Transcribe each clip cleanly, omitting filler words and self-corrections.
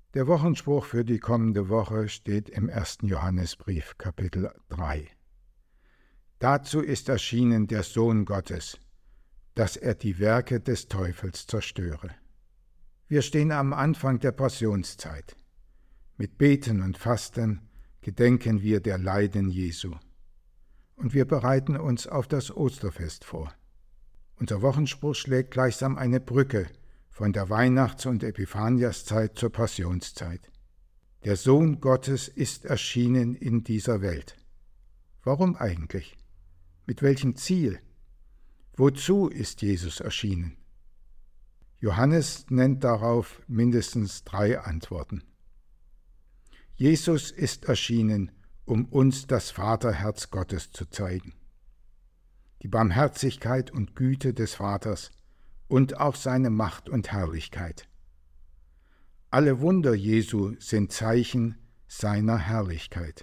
Der Wochenspruch für die kommende Woche steht im 1. Johannesbrief, Kapitel 3. Dazu ist erschienen der Sohn Gottes, dass er die Werke des Teufels zerstöre. Wir stehen am Anfang der Passionszeit. Mit Beten und Fasten gedenken wir der Leiden Jesu. Und wir bereiten uns auf das Osterfest vor. Unser Wochenspruch schlägt gleichsam eine Brücke von der Weihnachts- und Epiphaniaszeit zur Passionszeit. Der Sohn Gottes ist erschienen in dieser Welt. Warum eigentlich? Mit welchem Ziel? Wozu ist Jesus erschienen? Johannes nennt darauf mindestens 3 Antworten. Jesus ist erschienen, um uns das Vaterherz Gottes zu zeigen. Die Barmherzigkeit und Güte des Vaters und auch seine Macht und Herrlichkeit. Alle Wunder Jesu sind Zeichen seiner Herrlichkeit.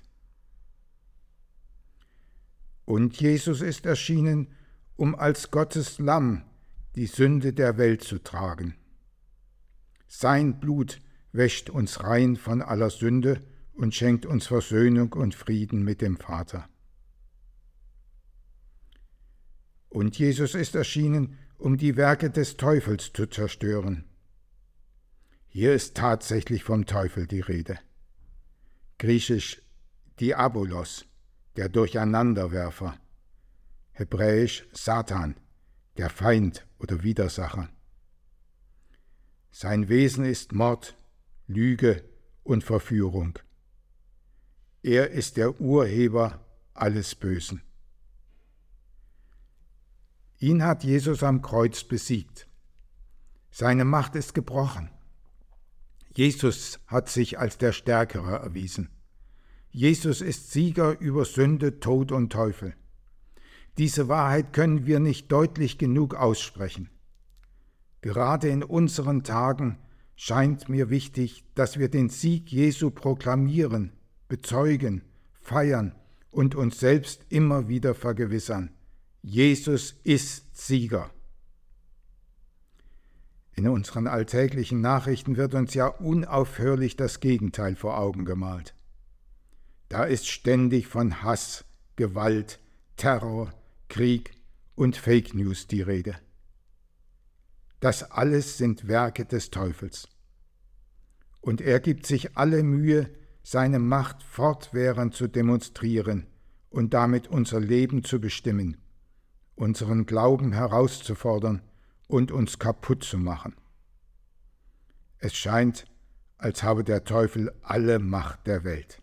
Und Jesus ist erschienen, um als Gottes Lamm die Sünde der Welt zu tragen. Sein Blut wäscht uns rein von aller Sünde und schenkt uns Versöhnung und Frieden mit dem Vater. Und Jesus ist erschienen, um die Werke des Teufels zu zerstören. Hier ist tatsächlich vom Teufel die Rede. Griechisch Diabolos, der Durcheinanderwerfer. Hebräisch Satan, der Feind oder Widersacher. Sein Wesen ist Mord, Lüge und Verführung. Er ist der Urheber alles Bösen. Ihn hat Jesus am Kreuz besiegt. Seine Macht ist gebrochen. Jesus hat sich als der Stärkere erwiesen. Jesus ist Sieger über Sünde, Tod und Teufel. Diese Wahrheit können wir nicht deutlich genug aussprechen. Gerade in unseren Tagen scheint mir wichtig, dass wir den Sieg Jesu proklamieren, bezeugen, feiern und uns selbst immer wieder vergewissern. Jesus ist Sieger. In unseren alltäglichen Nachrichten wird uns ja unaufhörlich das Gegenteil vor Augen gemalt. Da ist ständig von Hass, Gewalt, Terror, Krieg und Fake News die Rede. Das alles sind Werke des Teufels. Und er gibt sich alle Mühe, seine Macht fortwährend zu demonstrieren und damit unser Leben zu bestimmen, unseren Glauben herauszufordern und uns kaputt zu machen. Es scheint, als habe der Teufel alle Macht der Welt.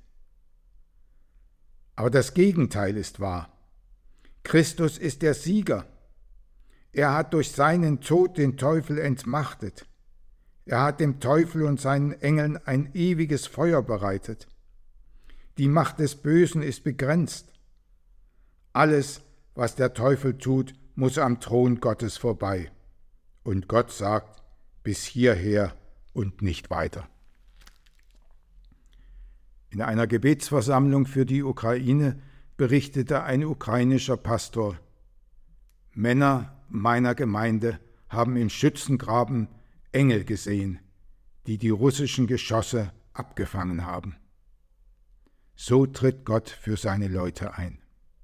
Aber das Gegenteil ist wahr. Christus ist der Sieger. Er hat durch seinen Tod den Teufel entmachtet. Er hat dem Teufel und seinen Engeln ein ewiges Feuer bereitet. Die Macht des Bösen ist begrenzt. Alles, was der Teufel tut, muss am Thron Gottes vorbei. Und Gott sagt, bis hierher und nicht weiter. In einer Gebetsversammlung für die Ukraine berichtete ein ukrainischer Pastor: Männer meiner Gemeinde haben im Schützengraben Engel gesehen, die die russischen Geschosse abgefangen haben. So tritt Gott für seine Leute ein.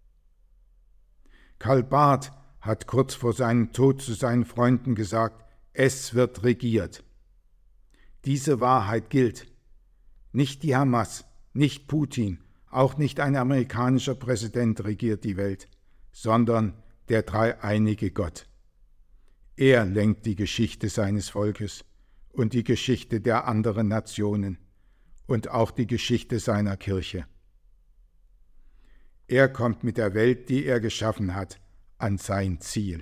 Karl Barth hat kurz vor seinem Tod zu seinen Freunden gesagt, es wird regiert. Diese Wahrheit gilt. Nicht die Hamas, nicht Putin, auch nicht ein amerikanischer Präsident regiert die Welt, sondern der dreieinige Gott. Er lenkt die Geschichte seines Volkes und die Geschichte der anderen Nationen und auch die Geschichte seiner Kirche. Er kommt mit der Welt, die er geschaffen hat, an sein Ziel.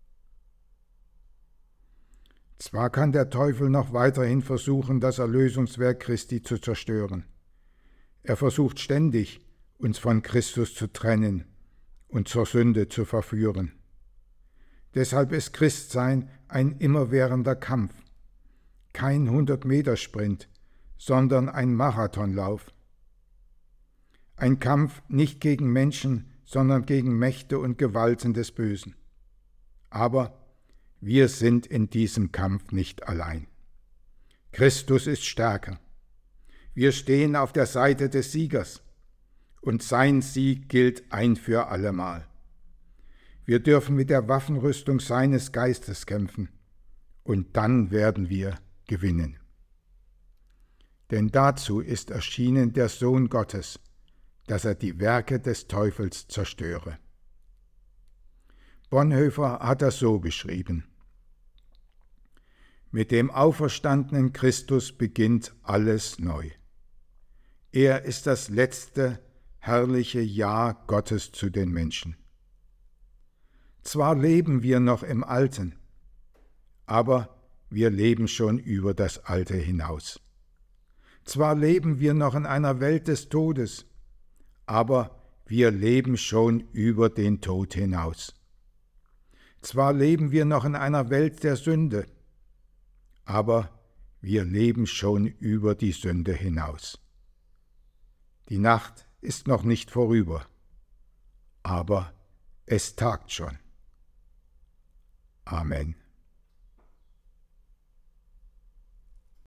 Zwar kann der Teufel noch weiterhin versuchen, das Erlösungswerk Christi zu zerstören. Er versucht ständig, uns von Christus zu trennen und zur Sünde zu verführen. Deshalb ist Christsein ein immerwährender Kampf, kein 100-Meter-Sprint, sondern ein Marathonlauf. Ein Kampf nicht gegen Menschen, sondern gegen Mächte und Gewalten des Bösen. Aber wir sind in diesem Kampf nicht allein. Christus ist stärker. Wir stehen auf der Seite des Siegers, und sein Sieg gilt ein für allemal. Wir dürfen mit der Waffenrüstung seines Geistes kämpfen, und dann werden wir gewinnen. Denn dazu ist erschienen der Sohn Gottes, dass er die Werke des Teufels zerstöre. Bonhoeffer hat das so beschrieben: Mit dem auferstandenen Christus beginnt alles neu. Er ist das letzte, herrliche Ja Gottes zu den Menschen. Zwar leben wir noch im Alten, aber wir leben schon über das Alte hinaus. Zwar leben wir noch in einer Welt des Todes, aber wir leben schon über den Tod hinaus. Zwar leben wir noch in einer Welt der Sünde, aber wir leben schon über die Sünde hinaus. Die Nacht ist noch nicht vorüber, aber es tagt schon. Amen.